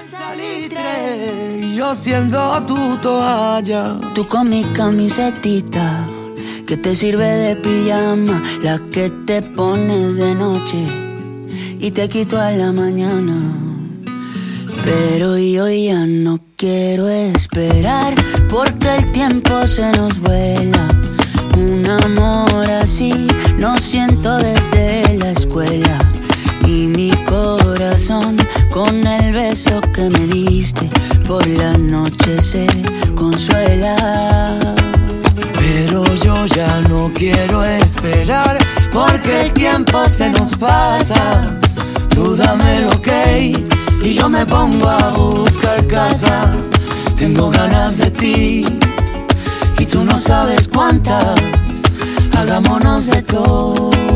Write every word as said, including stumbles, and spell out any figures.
salitre, yo siendo tu toalla. Tú con mi camisetita que te sirve de pijama, la que te pones de noche y te quito a la mañana. Pero yo ya no quiero esperar, porque el tiempo se nos vuela. Un amor así no siento desde la escuela. Y mi corazón con el beso que me diste por la noche se consuela. Pero yo ya no quiero esperar, porque el tiempo se nos pasa. Tú dame el ok y yo me pongo a buscar casa. Tengo ganas de ti y tú no sabes cuántas. Hagámonos de todo.